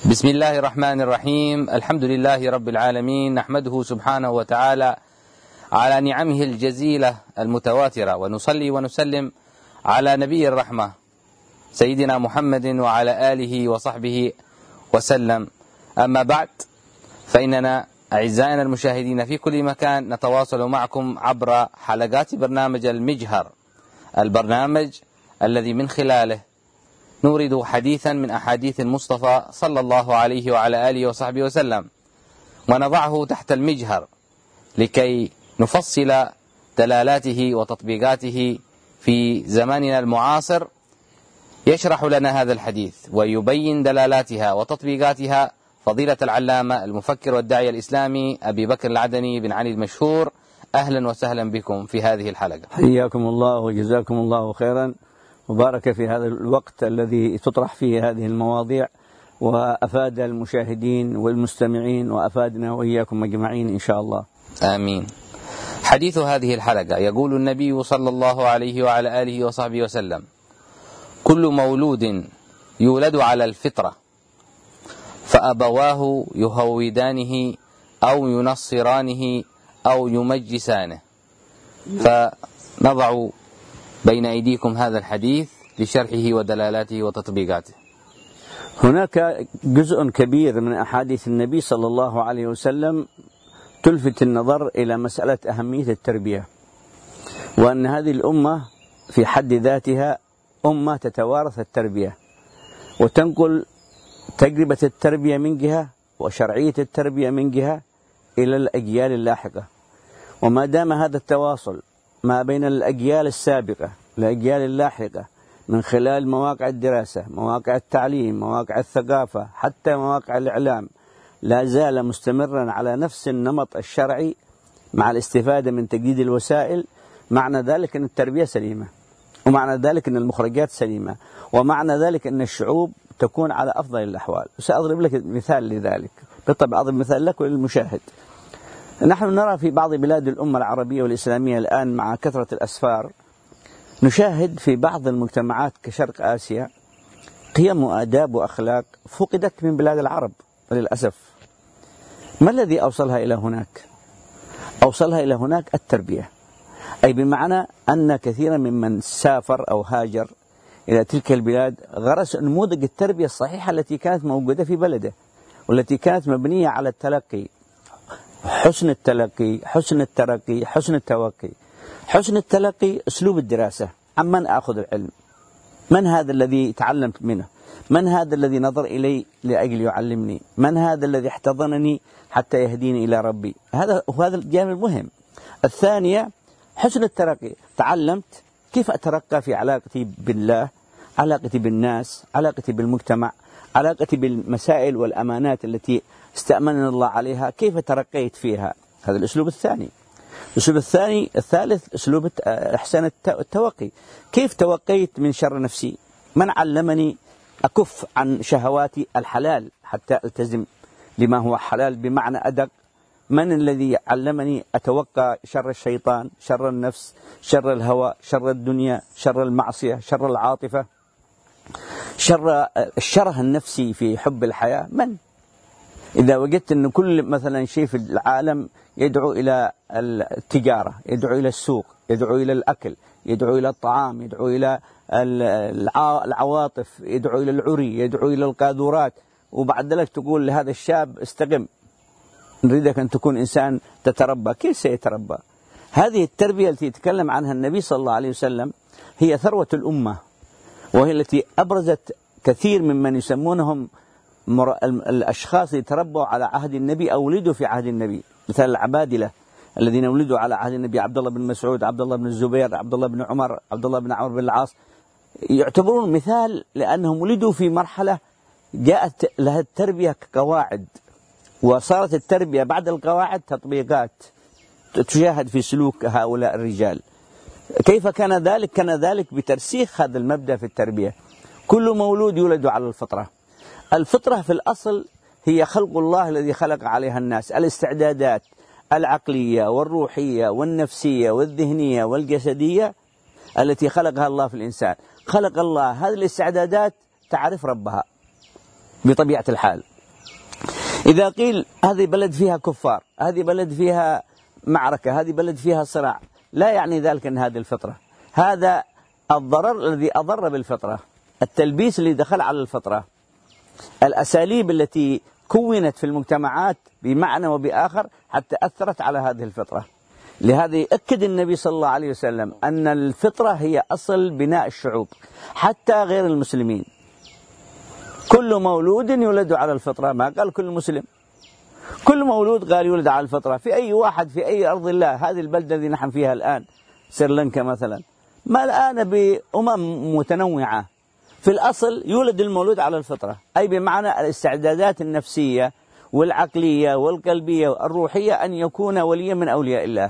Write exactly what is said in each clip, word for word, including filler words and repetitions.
بسم الله الرحمن الرحيم. الحمد لله رب العالمين، نحمده سبحانه وتعالى على نعمه الجزيلة المتواترة، ونصلي ونسلم على نبي الرحمة سيدنا محمد وعلى آله وصحبه وسلم. أما بعد، فإننا أعزائنا المشاهدين في كل مكان نتواصل معكم عبر حلقات برنامج المجهر، البرنامج الذي من خلاله نورد حديثا من أحاديث المصطفى صلى الله عليه وعلى آله وصحبه وسلم، ونضعه تحت المجهر لكي نفصل دلالاته وتطبيقاته في زماننا المعاصر. يشرح لنا هذا الحديث ويبين دلالاتها وتطبيقاتها فضيلة العلامة المفكر والداعية الإسلامي أبي بكر العدني بن علي المشهور. أهلا وسهلا بكم في هذه الحلقة. حياكم الله وجزاكم الله خيرا، وبارك في هذا الوقت الذي تطرح فيه هذه المواضيع، وأفاد المشاهدين والمستمعين وأفادنا وإياكم أجمعين إن شاء الله. آمين. حديث هذه الحلقة يقول النبي صلى الله عليه وعلى آله وصحبه وسلم: كل مولود يولد على الفطرة فأبواه يهودانه أو ينصرانه أو يمجسانه. فنضع بين أيديكم هذا الحديث لشرحه ودلالاته وتطبيقاته. هناك جزء كبير من أحاديث النبي صلى الله عليه وسلم تلفت النظر إلى مسألة أهمية التربية، وأن هذه الأمة في حد ذاتها أمة تتوارث التربية وتنقل تجربة التربية من جهة وشرعية التربية من جهة إلى الأجيال اللاحقة. وما دام هذا التواصل ما بين الأجيال السابقة والأجيال اللاحقة من خلال مواقع الدراسة، مواقع التعليم، مواقع الثقافة، حتى مواقع الإعلام، لا زال مستمرا على نفس النمط الشرعي مع الاستفادة من تجديد الوسائل، معنى ذلك أن التربية سليمة، ومعنى ذلك أن المخرجات سليمة، ومعنى ذلك أن الشعوب تكون على أفضل الأحوال. سأضرب لك مثال لذلك، بالطبع أضرب مثال لك وللمشاهد. نحن نرى في بعض بلاد الأمة العربية والإسلامية الآن مع كثرة الأسفار، نشاهد في بعض المجتمعات كشرق آسيا قيم وآداب وأخلاق فقدت من بلاد العرب للأسف. ما الذي أوصلها إلى هناك؟ أوصلها إلى هناك التربية، أي بمعنى أن كثيرا ممن سافر أو هاجر إلى تلك البلاد غرس نموذج التربية الصحيحة التي كانت موجودة في بلده، والتي كانت مبنية على التلقي، حسن التلقي، حسن الترقي، حسن التوقي. حسن التلقي أسلوب الدراسة، عمن أخذ العلم، من هذا الذي تعلمت منه، من هذا الذي نظر إلي لأجل يعلمني، من هذا الذي احتضنني حتى يهديني إلى ربي. هذا وهذا الجانب المهم. الثانية حسن الترقي، تعلمت كيف أترقى في علاقتي بالله، علاقتي بالناس، علاقتي بالمجتمع، علاقتي بالمسائل والأمانات التي استأمننا الله عليها، كيف ترقيت فيها. هذا الأسلوب الثاني. الأسلوب الثاني الثالث أسلوب إحسان التوقي، كيف توقيت من شر نفسي، من علمني أكف عن شهواتي الحلال حتى ألتزم لما هو حلال بمعنى أدق، من الذي علمني أتوقع شر الشيطان، شر النفس، شر الهوى، شر الدنيا، شر المعصية، شر العاطفة، شر الشره النفسي في حب الحياة. من إذا وجدت أن كل مثلا شيء في العالم يدعو إلى التجارة، يدعو إلى السوق، يدعو إلى الأكل، يدعو إلى الطعام، يدعو إلى العواطف، يدعو إلى العري، يدعو إلى القاذورات، وبعد ذلك تقول لهذا الشاب استقم، نريدك أن تكون إنسان تتربى. كيف سيتربى؟ هذه التربية التي يتكلم عنها النبي صلى الله عليه وسلم هي ثروة الأمة، وهي التي أبرزت كثير ممن يسمونهم الأشخاص اللي تربوا على عهد النبي أو ولدوا في عهد النبي، مثل العبادلة الذين ولدوا على عهد النبي، عبد الله بن مسعود، عبد الله بن الزبير، عبد الله بن عمر، عبد الله بن عمرو بن العاص، يعتبرون مثال لأنهم ولدوا في مرحلة جاءت لها التربية كقواعد، وصارت التربية بعد القواعد تطبيقات تشاهد في سلوك هؤلاء الرجال. كيف كان ذلك؟ كان ذلك بترسيخ هذا المبدأ في التربية. كل مولود يولد على الفطرة. الفطرة في الأصل هي خلق الله الذي خلق عليها الناس، الاستعدادات العقلية والروحية والنفسية والذهنية والجسدية التي خلقها الله في الإنسان. خلق الله هذه الاستعدادات تعرف ربها بطبيعة الحال، إذا قيل هذه بلد فيها كفار، هذه بلد فيها معركة، هذه بلد فيها صراع، لا يعني ذلك أن هذه الفطرة. هذا الضرر الذي أضر بالفطرة، التلبيس اللي دخل على الفطرة، الأساليب التي كونت في المجتمعات بمعنى وبآخر حتى أثرت على هذه الفطرة. لهذا يؤكد النبي صلى الله عليه وسلم أن الفطرة هي أصل بناء الشعوب حتى غير المسلمين. كل مولود يولد على الفطرة، ما قال كل مسلم، كل مولود قال يولد على الفطرة في أي واحد في أي أرض الله. هذه البلدة التي نحن فيها الآن سريلانكا مثلا، ما الآن بأمم متنوعة، في الأصل يولد المولود على الفطرة، أي بمعنى الاستعدادات النفسية والعقلية والقلبية والروحية أن يكون وليا من أولياء الله.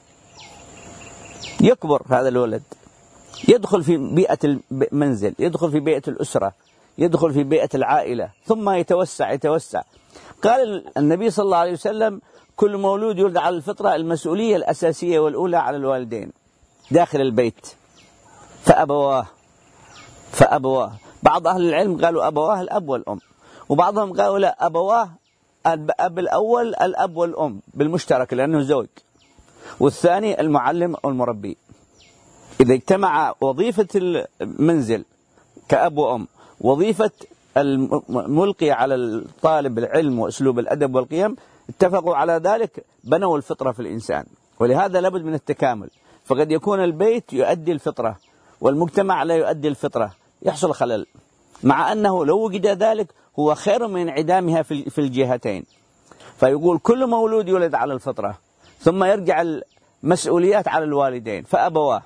يكبر هذا الولد، يدخل في بيئة المنزل، يدخل في بيئة الأسرة، يدخل في بيئة العائلة، ثم يتوسع يتوسع. قال النبي صلى الله عليه وسلم كل مولود يولد على الفطرة، المسؤولية الأساسية والأولى على الوالدين داخل البيت. فأبواه فأبواه بعض أهل العلم قالوا أبواه الأب والأم، وبعضهم قالوا لا، أبواه الأب الأول الأب والأم بالمشترك لأنه زوج، والثاني المعلم أو المربي. إذا اجتمع وظيفة المنزل كأب وأم، وظيفة الملقي على الطالب العلم وأسلوب الأدب والقيم، اتفقوا على ذلك، بنوا الفطرة في الإنسان. ولهذا لابد من التكامل. فقد يكون البيت يؤدي الفطرة والمجتمع لا يؤدي الفطرة، يحصل خلل، مع أنه لو وجد ذلك هو خير من انعدامها في الجهتين. فيقول كل مولود يولد على الفطرة، ثم يرجع المسؤوليات على الوالدين فأبواه.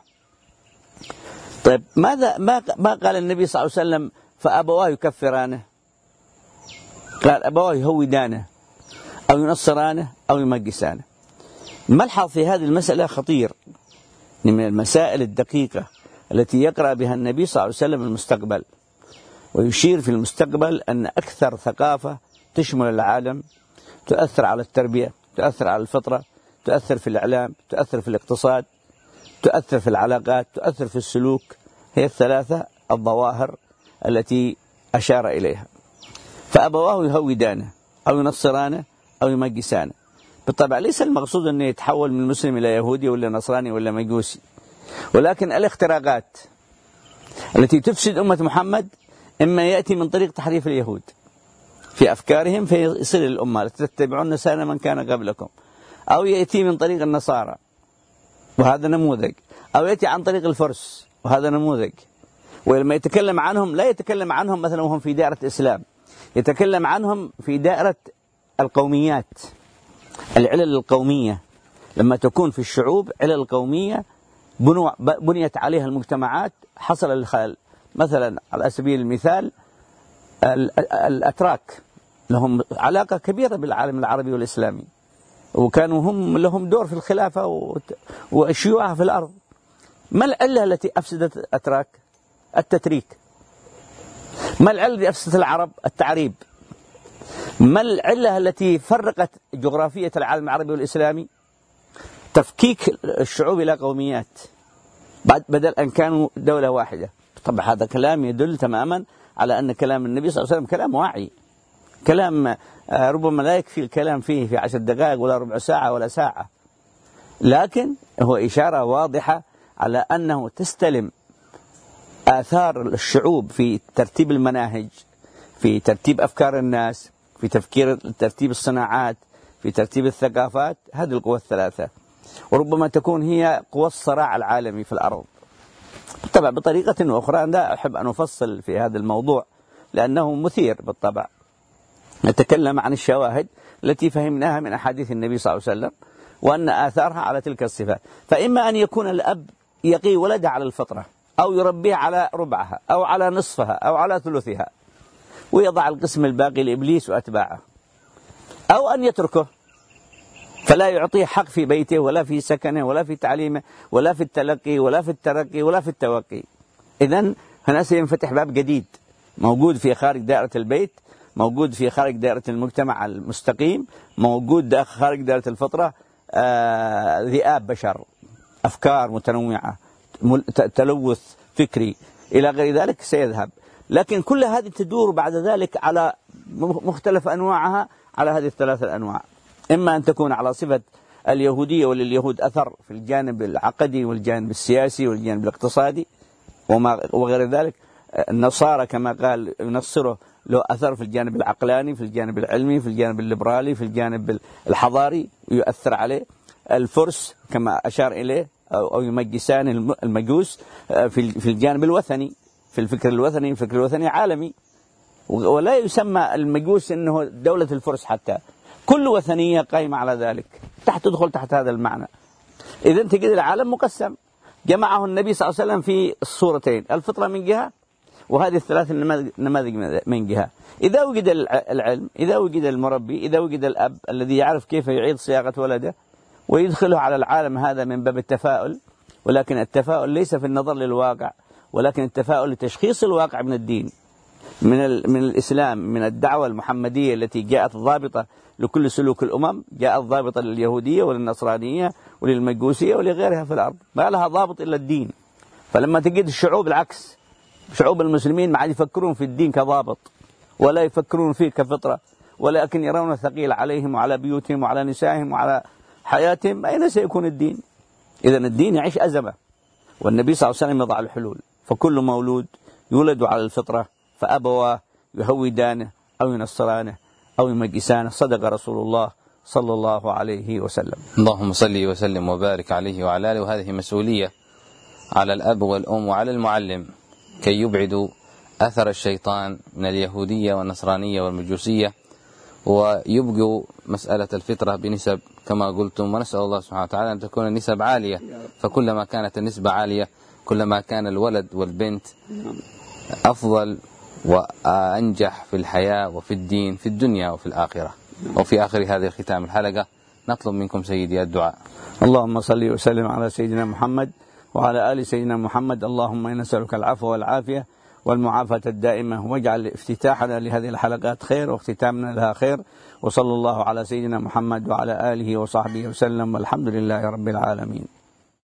طيب ماذا ما ما قال النبي صلى الله عليه وسلم فأبواه يكفرانه؟ قال أبواه يهودانه أو ينصرانه أو يمجسانه. ملحظ في هذه المسألة خطير، من المسائل الدقيقة التي يقرأ بها النبي صلى الله عليه وسلم المستقبل، ويشير في المستقبل أن أكثر ثقافة تشمل العالم تؤثر على التربية، تؤثر على الفطرة، تؤثر في الإعلام، تؤثر في الاقتصاد، تؤثر في العلاقات، تؤثر في السلوك، هي الثلاثة الظواهر التي أشار إليها. فأبواه يهودانه أو ينصرانه أو يمجسانه. بالطبع ليس المقصود أنه يتحول من مسلم إلى يهودي ولا نصراني ولا مجوسي، ولكن الاختراقات التي تفسد أمة محمد إما يأتي من طريق تحريف اليهود في أفكارهم فيصل الأمة لتتبعون سنن من كان قبلكم، أو يأتي من طريق النصارى وهذا نموذج، أو يأتي عن طريق الفرس وهذا نموذج. ولما يتكلم عنهم لا يتكلم عنهم مثلا وهم في دائرة الإسلام، يتكلم عنهم في دائرة القوميات، العلل القومية. لما تكون في الشعوب علل قومية بنيت عليها المجتمعات حصل الخلل. مثلا على سبيل المثال الأتراك لهم علاقة كبيرة بالعالم العربي والإسلامي، وكانوا هم لهم دور في الخلافة والشيوعة في الأرض. ما العلة التي أفسدت الأتراك؟ التتريك. ما العلة التي أفسدت العرب؟ التعريب. ما العلة التي فرقت جغرافية العالم العربي والإسلامي؟ تفكيك الشعوب إلى قوميات بعد بدل أن كانوا دولة واحدة. طبعا هذا كلام يدل تماما على أن كلام النبي صلى الله عليه وسلم كلام واعي، كلام ربما لا يكفي الكلام فيه في عشر دقائق ولا ربع ساعة ولا ساعة، لكن هو إشارة واضحة على أنه تستلم آثار الشعوب في ترتيب المناهج، في ترتيب أفكار الناس، في تفكير ترتيب الصناعات، في ترتيب الثقافات. هذه القوى الثلاثة، وربما تكون هي قوى الصراع العالمي في الأرض. طبعا بطريقة أخرى لا أحب أن أفصل في هذا الموضوع لأنه مثير بالطبع. نتكلم عن الشواهد التي فهمناها من أحاديث النبي صلى الله عليه وسلم وأن آثارها على تلك الصفات. فإما أن يكون الأب يقي ولده على الفطرة، أو يربيه على ربعها أو على نصفها أو على ثلثها، ويضع القسم الباقي لإبليس وأتباعه، أو أن يتركه فلا يعطيه حق في بيته ولا في سكنه ولا في تعليمه ولا في التلقي ولا في الترقي ولا في التوقي. إذن هنا سينفتح باب جديد موجود في خارج دائرة البيت، موجود في خارج دائرة المجتمع المستقيم، موجود خارج دائرة الفطرة. آه ذئاب بشر، أفكار متنوعة، تلوث فكري إلى غير ذلك سيذهب. لكن كل هذه تدور بعد ذلك على مختلف أنواعها على هذه الثلاثة الأنواع، إما أن تكون على صفة اليهودية ولليهود أثر في الجانب العقدي والجانب السياسي والجانب الاقتصادي وما وغير ذلك. النصارى كما قال ينصره له أثر في الجانب العقلاني، في الجانب العلمي، في الجانب الليبرالي، في الجانب الحضاري يؤثر عليه. الفرس كما أشار إليه أو يمجسان المجوس في الجانب الوثني، في الفكر الوثني. الفكر الوثني عالمي، ولا يسمى المجوس أنه دولة الفرس، حتى كل وثنية قائمة على ذلك تحت تدخل تحت هذا المعنى. إذن تجد العالم مقسم، جمعه النبي صلى الله عليه وسلم في الصورتين، الفطرة من جهة وهذه الثلاث النماذج من جهة. إذا وجد العلم، إذا وجد المربي، إذا وجد الأب الذي يعرف كيف يعيد صياغة ولده ويدخله على العالم هذا من باب التفاؤل، ولكن التفاؤل ليس في النظر للواقع، ولكن التفاؤل لتشخيص الواقع من الدين، من من الإسلام، من الدعوة المحمدية التي جاءت ضابطة لكل سلوك الأمم، جاءت ضابطة لليهودية وللنصرانية وللمجوسية ولغيرها في الأرض، ما لها ضابط إلا الدين. فلما تجد الشعوب العكس، شعوب المسلمين ما عاد يفكرون في الدين كضابط، ولا يفكرون فيه كفطرة، ولكن يرون ثقيل عليهم وعلى بيوتهم وعلى نسائهم وعلى حياتهم، أين سيكون الدين؟ إذن الدين يعيش أزمة، والنبي صلى الله عليه وسلم يضع الحلول. فكل مولود يولد على الفطرة فأبواه يهودانه أو ينصرانه أو يمجسانه، صدق رسول الله صلى الله عليه وسلم. اللهم صل وسلم وبارك عليه وعلى آله. وهذه مسؤولية على الأب والأم وعلى المعلم كي يبعدوا أثر الشيطان من اليهودية والنصرانية والمجوسية، ويبقوا مسألة الفطرة بنسب كما قلتم، ونسأل الله سبحانه وتعالى أن تكون النسب عالية، فكلما كانت النسبة عالية كلما كان الولد والبنت أفضل وأنجح في الحياة وفي الدين في الدنيا وفي الآخرة. وفي آخر هذه ختام الحلقة نطلب منكم سيدي الدعاء. اللهم صل وسلم على سيدنا محمد وعلى آل سيدنا محمد. اللهم إنا نسألك العفو والعافية والمعافاة الدائمة، واجعل افتتاحنا لهذه الحلقات خير واختتامنا لها خير، وصلى الله على سيدنا محمد وعلى آله وصحبه وسلم، والحمد لله رب العالمين.